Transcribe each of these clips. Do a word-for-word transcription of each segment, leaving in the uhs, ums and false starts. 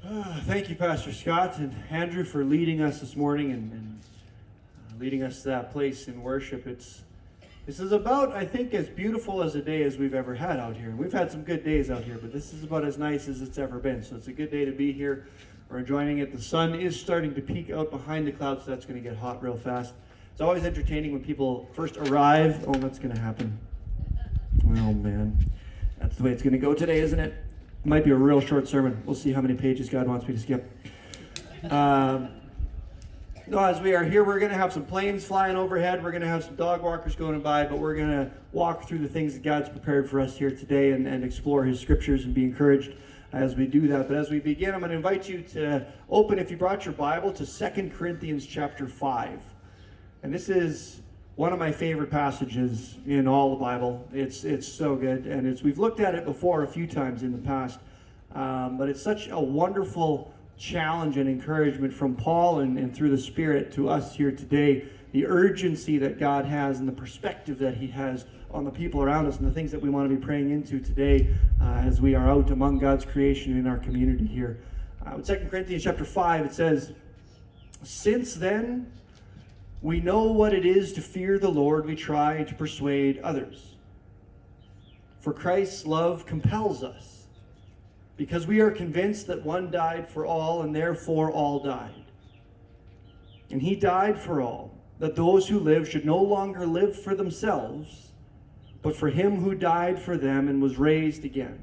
Uh, thank you, Pastor Scott and Andrew, for leading us this morning and, and uh, leading us to that place in worship. It's This is about, I think, as beautiful as a day as we've ever had out here. We've had some good days out here, but this is about as nice as it's ever been. So it's a good day to be here. We're enjoying it. The sun is starting to peek out behind the clouds, so that's going to get hot real fast. It's always entertaining when people first arrive. Oh, what's going to happen? Oh, man. That's the way it's going to go today, isn't it? It might be a real short sermon. We'll see how many pages God wants me to skip. Um, no, as we are here, we're going to have some planes flying overhead. We're going to have some dog walkers going by, but we're going to walk through the things that God's prepared for us here today and, and explore His scriptures and be encouraged as we do that. But as we begin, I'm going to invite you to open, if you brought your Bible, to Second Corinthians chapter five. And this is one of my favorite passages in all the Bible. It's it's so good, and it's we've looked at it before a few times in the past, um, but it's such a wonderful challenge and encouragement from Paul and, and through the Spirit to us here today, the urgency that God has and the perspective that He has on the people around us and the things that we want to be praying into today uh, as we are out among God's creation in our community here. Uh, in Second Corinthians chapter five, it says, "Since then we know what it is to fear the Lord, we try to persuade others. For Christ's love compels us, because we are convinced that one died for all, and therefore all died. And He died for all, that those who live should no longer live for themselves, but for Him who died for them and was raised again.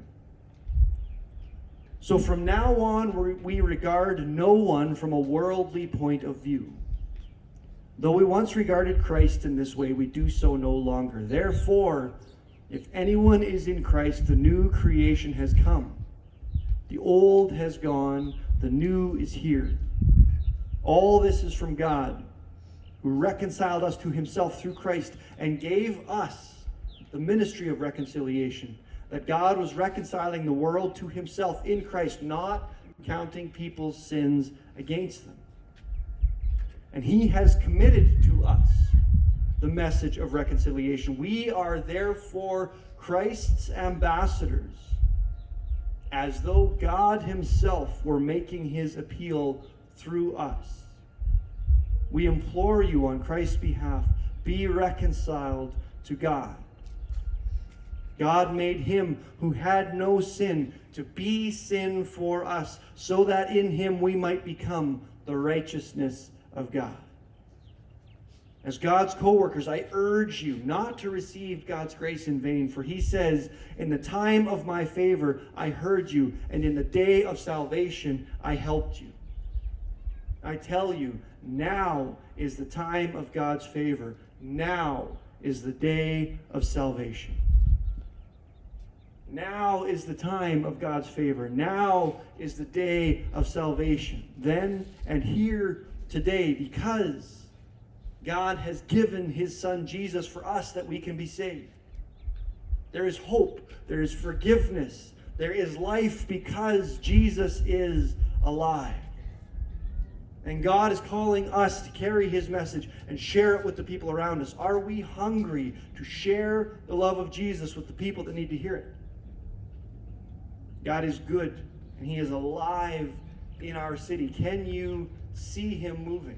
So from now on, we regard no one from a worldly point of view. Though we once regarded Christ in this way, we do so no longer. Therefore, if anyone is in Christ, the new creation has come. The old has gone, the new is here. All this is from God, who reconciled us to Himself through Christ and gave us the ministry of reconciliation, that God was reconciling the world to Himself in Christ, not counting people's sins against them. And He has committed to us the message of reconciliation. We are therefore Christ's ambassadors, as though God Himself were making His appeal through us. We implore you on Christ's behalf, be reconciled to God. God made Him who had no sin to be sin for us, so that in Him we might become the righteousness of God. As God's co-workers, I urge you not to receive God's grace in vain, for He says, in the time of my favor I heard you, and in the day of salvation I helped you. I tell you, now is the time of God's favor. Now is the day of salvation. Now is the time of God's favor. Now is the day of salvation. Then and here today, because God has given His Son Jesus for us that we can be saved. There is hope. There is forgiveness. There is life because Jesus is alive. And God is calling us to carry His message and share it with the people around us. Are we hungry to share the love of Jesus with the people that need to hear it? God is good, and He is alive in our city. Can you see Him moving?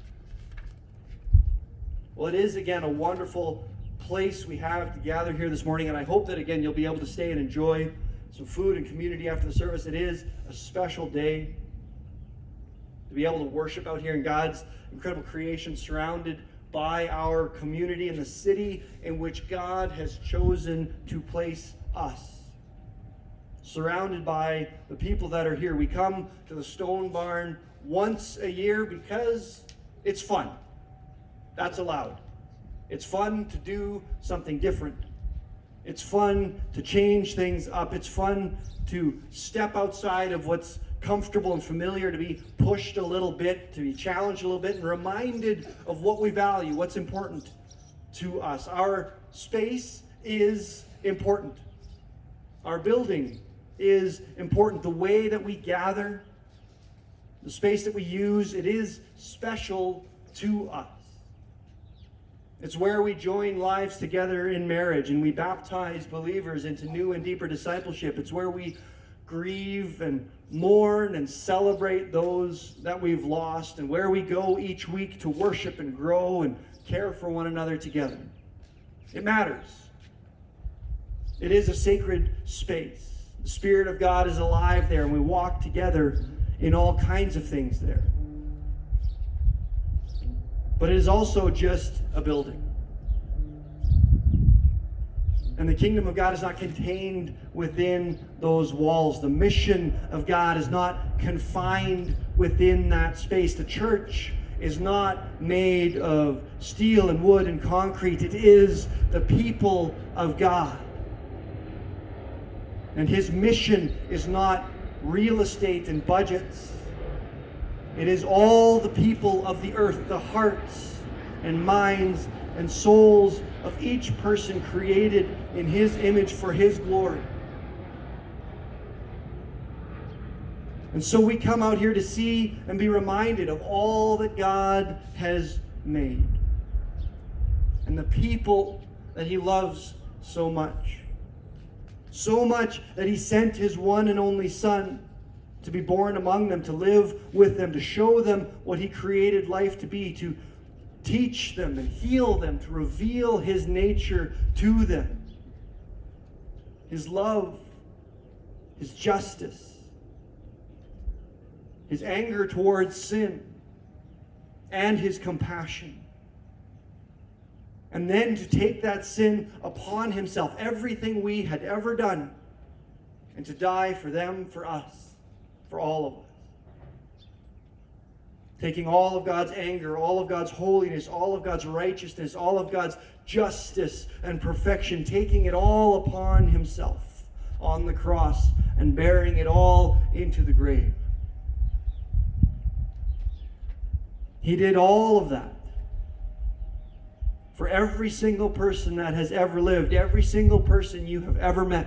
Well, it is, again, a wonderful place we have to gather here this morning, and I hope that, again, you'll be able to stay and enjoy some food and community after the service. It is a special day to be able to worship out here in God's incredible creation, surrounded by our community in the city in which God has chosen to place us. Surrounded by the people that are here. We come to the Stone Barn once a year because it's fun. That's allowed. It's fun to do something different. It's fun to change things up. It's fun to step outside of what's comfortable and familiar, to be pushed a little bit, to be challenged a little bit, and reminded of what we value, what's important to us. Our space is important. Our building is important. The way that we gather, the space that we use, it is special to us. It's where we join lives together in marriage and we baptize believers into new and deeper discipleship. It's where we grieve and mourn and celebrate those that we've lost, and where we go each week to worship and grow and care for one another together. It matters. It is a sacred space. The Spirit of God is alive there, and we walk together in all kinds of things there. But it is also just a building. And the kingdom of God is not contained within those walls. The mission of God is not confined within that space. The church is not made of steel and wood and concrete. It is the people of God. And his mission is not real estate and budgets. It is all the people of the earth, the hearts and minds and souls of each person created in his image for his glory. And so we come out here to see and be reminded of all that God has made and the people that he loves so much. So much that he sent his one and only Son to be born among them, to live with them, to show them what he created life to be, to teach them and heal them, to reveal his nature to them. His love, his justice, his anger towards sin, and his compassion. And then to take that sin upon himself, everything we had ever done, and to die for them, for us, for all of us. Taking all of God's anger, all of God's holiness, all of God's righteousness, all of God's justice and perfection, taking it all upon himself on the cross and bearing it all into the grave. He did all of that for every single person that has ever lived, every single person you have ever met.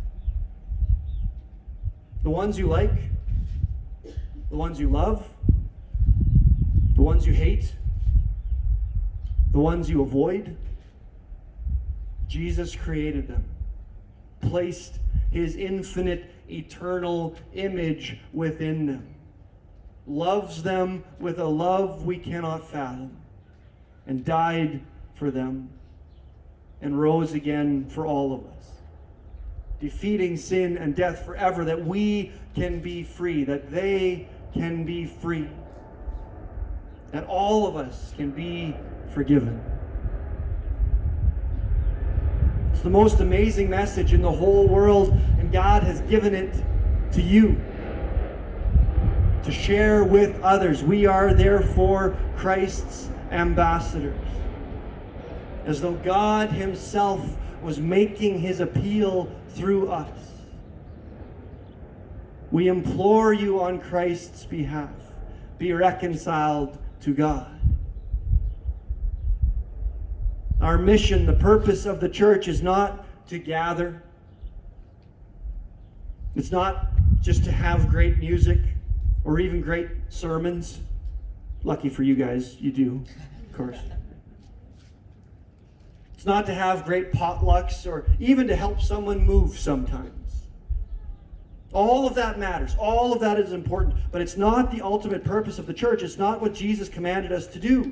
The ones you like, the ones you love, the ones you hate, the ones you avoid. Jesus created them, placed his infinite, eternal image within them, loves them with a love we cannot fathom, and died for them, and rose again for all of us, defeating sin and death forever, that we can be free, that they can be free, that all of us can be forgiven. It's the most amazing message in the whole world, and God has given it to you to share with others. We are therefore Christ's ambassadors, as though God himself was making his appeal through us. We implore you on Christ's behalf, be reconciled to God. Our mission, the purpose of the church, is not to gather. It's not just to have great music or even great sermons. Lucky for you guys, you do, of course. It's not to have great potlucks or even to help someone move sometimes. All of that matters. All of that is important. But it's not the ultimate purpose of the church. It's not what Jesus commanded us to do.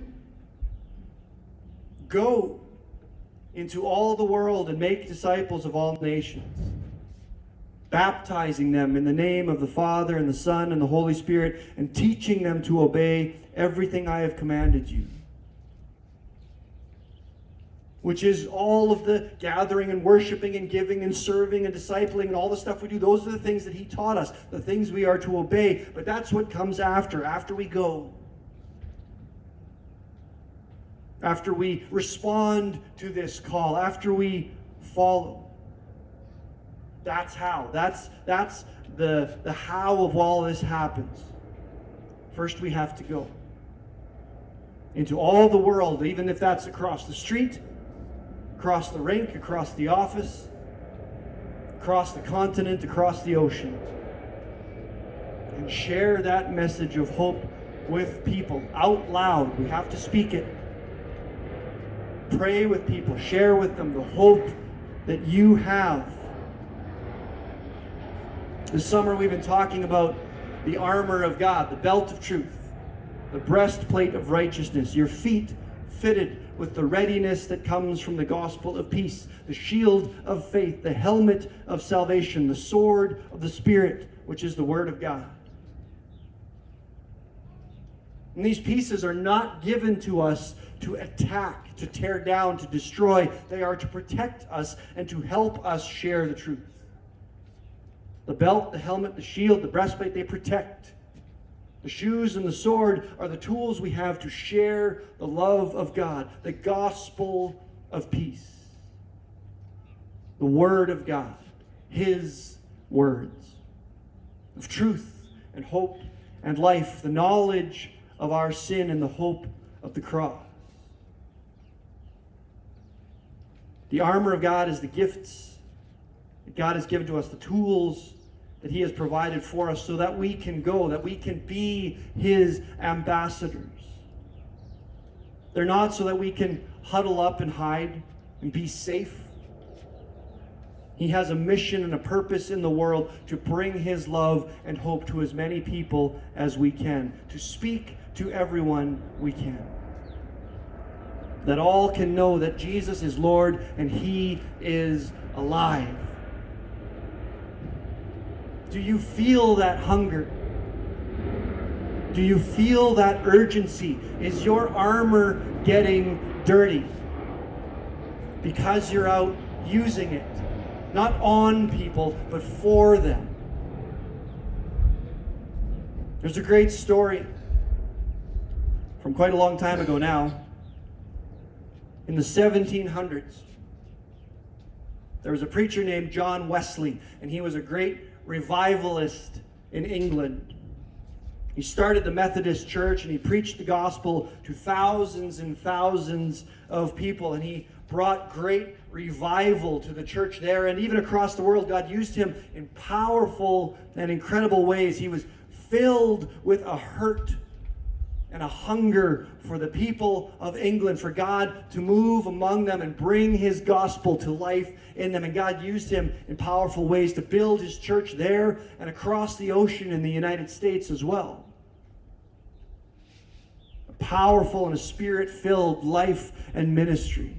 Go into all the world and make disciples of all nations, baptizing them in the name of the Father and the Son and the Holy Spirit, and teaching them to obey everything I have commanded you. Which is all of the gathering and worshiping and giving and serving and discipling and all the stuff we do. Those are the things that he taught us, the things we are to obey. But that's what comes after, after we go. After we respond to this call, after we follow. That's how. That's, that's the, the how of all this happens. First we have to go into all the world, even if that's across the street, across the rink, across the office, across the continent, across the ocean, and share that message of hope with people out loud. We have to speak it. Pray with people. Share with them the hope that you have. This summer we've been talking about the armor of God, the belt of truth, the breastplate of righteousness, your feet fitted with the readiness that comes from the gospel of peace, the shield of faith, the helmet of salvation, the sword of the Spirit, which is the word of God. And these pieces are not given to us to attack, to tear down, to destroy. They are to protect us and to help us share the truth. The belt, the helmet, the shield, the breastplate, they protect. The shoes and the sword are the tools we have to share the love of God, the gospel of peace, the word of God, his words of truth and hope and life, the knowledge of our sin and the hope of the cross. The armor of God is the gifts that God has given to us, the tools that he has provided for us so that we can go, that we can be his ambassadors. They're not so that we can huddle up and hide and be safe. He has a mission and a purpose in the world to bring his love and hope to as many people as we can, to speak to everyone we can. That all can know that Jesus is Lord and he is alive. Do you feel that hunger? Do you feel that urgency? Is your armor getting dirty? Because you're out using it. Not on people, but for them. There's a great story from quite a long time ago now. In the seventeen hundreds, there was a preacher named John Wesley, and he was a great revivalist in England. He started the Methodist Church, and he preached the gospel to thousands and thousands of people, and he brought great revival to the church there, and even across the world. God used him in powerful and incredible ways. He was filled with a hurt and a hunger for the people of England, for God to move among them and bring his gospel to life in them. And God used him in powerful ways to build his church there and across the ocean in the United States as well. A powerful and a spirit-filled life and ministry.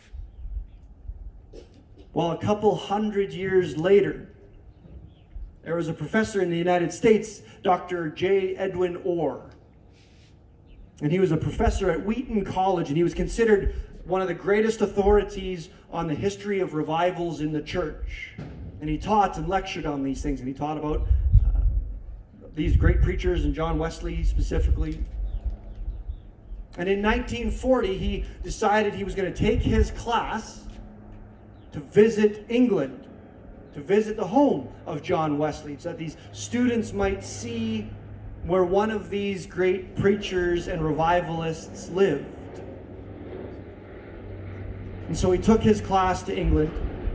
Well, a couple hundred years later, there was a professor in the United States, Doctor J. Edwin Orr. And he was a professor at Wheaton College, and he was considered one of the greatest authorities on the history of revivals in the church. And he taught and lectured on these things, and he taught about uh, these great preachers, and John Wesley specifically. And in nineteen forty, he decided he was going to take his class to visit England, to visit the home of John Wesley, so that these students might see where one of these great preachers and revivalists lived. And so he took his class to England,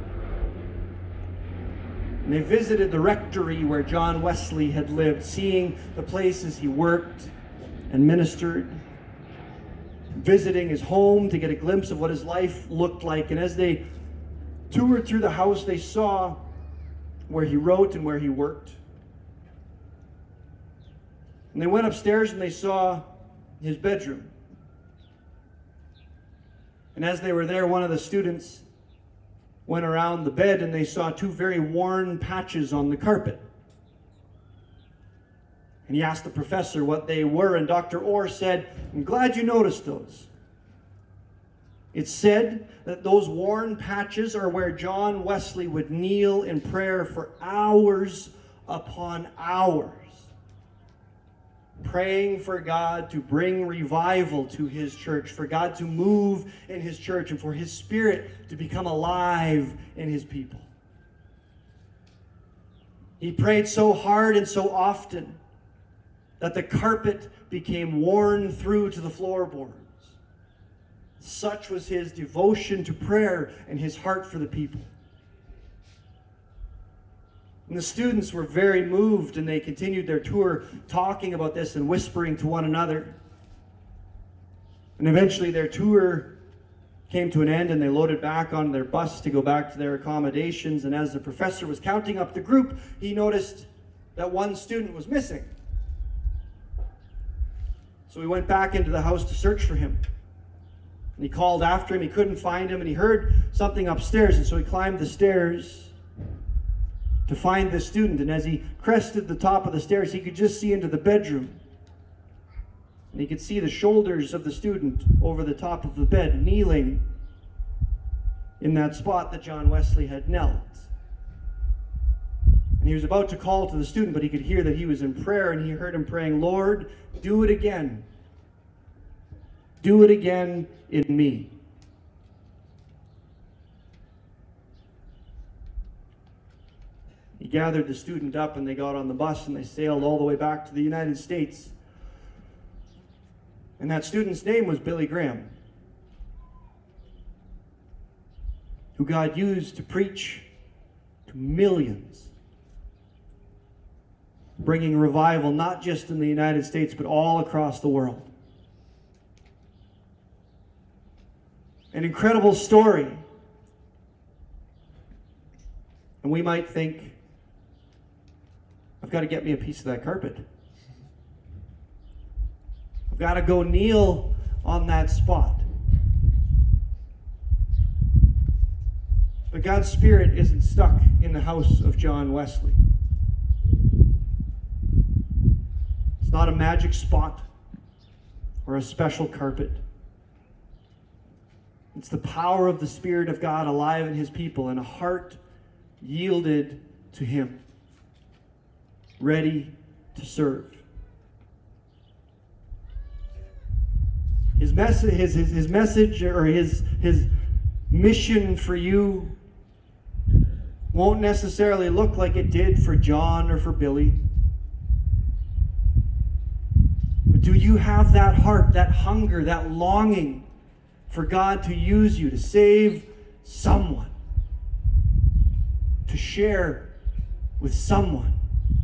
and they visited the rectory where John Wesley had lived, seeing the places he worked and ministered, visiting his home to get a glimpse of what his life looked like. And as they toured through the house, they saw where he wrote and where he worked. And they went upstairs and they saw his bedroom. And as they were there, one of the students went around the bed and they saw two very worn patches on the carpet. And he asked the professor what they were, and Doctor Orr said, "I'm glad you noticed those. It's said that those worn patches are where John Wesley would kneel in prayer for hours upon hours, praying for God to bring revival to his church, for God to move in his church, and for his Spirit to become alive in his people." He prayed so hard and so often that the carpet became worn through to the floorboards. Such was his devotion to prayer and his heart for the people. And the students were very moved, and they continued their tour talking about this and whispering to one another. And eventually their tour came to an end, and they loaded back on their bus to go back to their accommodations. And as the professor was counting up the group, he noticed that one student was missing. So he went back into the house to search for him. And he called after him. He couldn't find him, and he heard something upstairs. And so he climbed the stairs to find the student. And as he crested the top of the stairs, he could just see into the bedroom. And he could see the shoulders of the student over the top of the bed, kneeling in that spot that John Wesley had knelt. And he was about to call to the student, but he could hear that he was in prayer, and he heard him praying, "Lord, do it again. Do it again in me." He gathered the student up, and they got on the bus, and they sailed all the way back to the United States. And that student's name was Billy Graham, who God used to preach to millions, bringing revival not just in the United States, but all across the world. An incredible story. And we might think, I've got to get me a piece of that carpet. I've got to go kneel on that spot. But God's Spirit isn't stuck in the house of John Wesley. It's not a magic spot or a special carpet. It's the power of the Spirit of God alive in His people, and a heart yielded to Him, ready to serve. His message, his, his, his message or his, his mission for you won't necessarily look like it did for John or for Billy. But do you have that heart, that hunger, that longing for God to use you to save someone, to share with someone,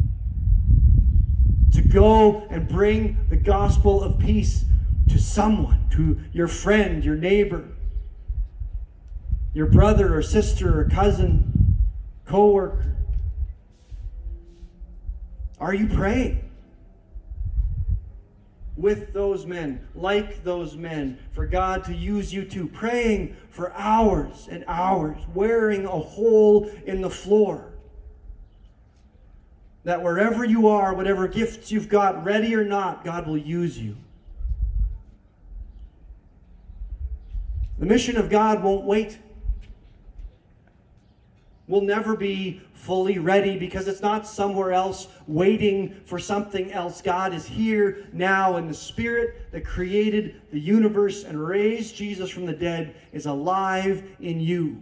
to go and bring the gospel of peace to someone, to your friend, your neighbor, your brother or sister or cousin, co-worker? Are you praying with those men, like those men, for God to use you too? Praying for hours and hours, wearing a hole in the floor, that wherever you are, whatever gifts you've got, ready or not, God will use you. The mission of God won't wait. We'll never be fully ready because it's not somewhere else waiting for something else. God is here now, and the Spirit that created the universe and raised Jesus from the dead is alive in you.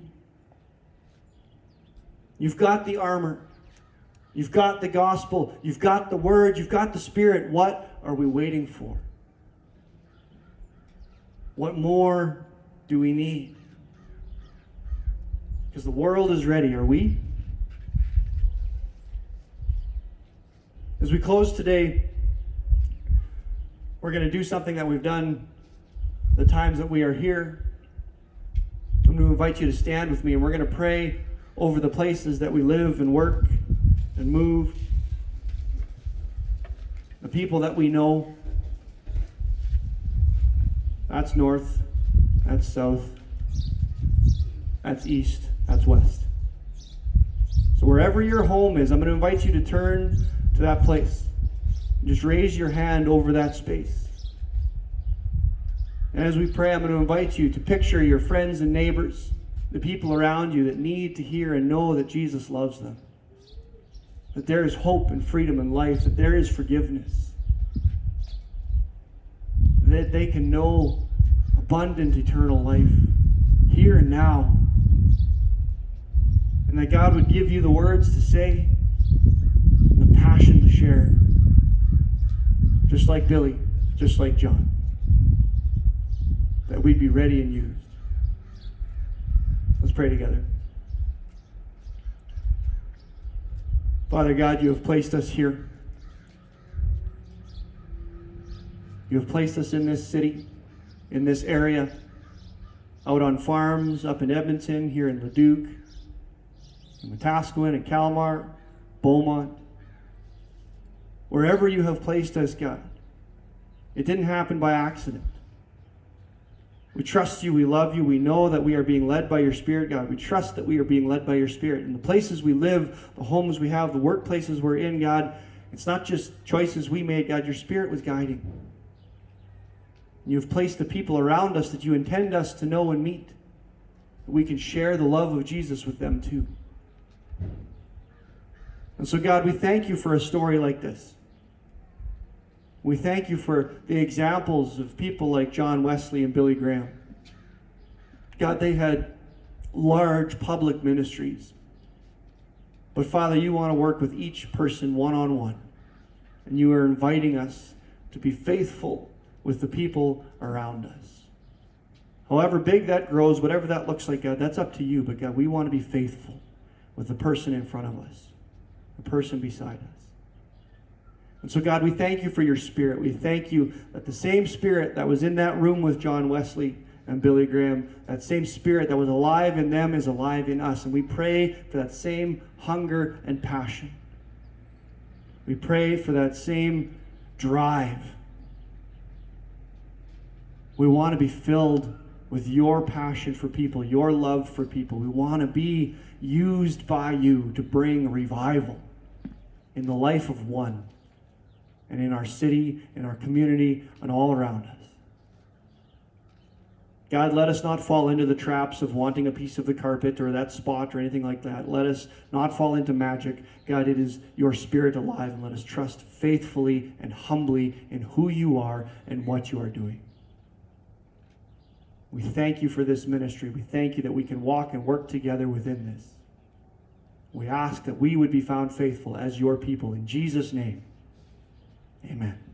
You've got the armor. You've got the gospel. You've got the word. You've got the Spirit. What are we waiting for? What more do we need? Because the world is ready. Are we? As we close today, we're going to do something that we've done the times that we are here. I'm going to invite you to stand with me, and we're going to pray over the places that we live and work and move, the people that we know. That's north. That's south. That's east. That's west. So wherever your home is, I'm going to invite you to turn to that place. Just raise your hand over that space. And as we pray, I'm going to invite you to picture your friends and neighbors, the people around you that need to hear and know that Jesus loves them, that there is hope and freedom and life, that there is forgiveness, that they can know abundant eternal life here and now, and that God would give you the words to say and the passion to share, just like Billy, just like John, that we'd be ready and used. Let's pray together. Father God, you have placed us here. You have placed us in this city, in this area out on farms up in Edmonton, here in Leduc, in Wetaskiwin, and Kalmar, Beaumont, wherever you have placed us, God. It didn't happen by accident. We trust you, we love you, we know that we are being led by your Spirit, God. We trust that we are being led by your Spirit. In the places we live, the homes we have, the workplaces we're in, God, it's not just choices we made, God. Your Spirit was guiding. You have placed the people around us that you intend us to know and meet, that we can share the love of Jesus with them too. And so, God, we thank you for a story like this. We thank you for the examples of people like John Wesley and Billy Graham. God, they had large public ministries. But Father, you want to work with each person one-on-one. And you are inviting us to be faithful with the people around us. However big that grows, whatever that looks like, God, that's up to you. But God, we want to be faithful with the person in front of us, the person beside us. And so, God, we thank you for your Spirit. We thank you that the same Spirit that was in that room with John Wesley and Billy Graham, that same Spirit that was alive in them is alive in us. And we pray for that same hunger and passion. We pray for that same drive. We want to be filled with your passion for people, your love for people. We want to be used by you to bring revival in the life of one, and in our city, in our community, and all around us. God, let us not fall into the traps of wanting a piece of the carpet or that spot or anything like that. Let us not fall into magic. God, it is your Spirit alive, and let us trust faithfully and humbly in who you are and what you are doing. We thank you for this ministry. We thank you that we can walk and work together within this. We ask that we would be found faithful as your people. In Jesus' name, amen.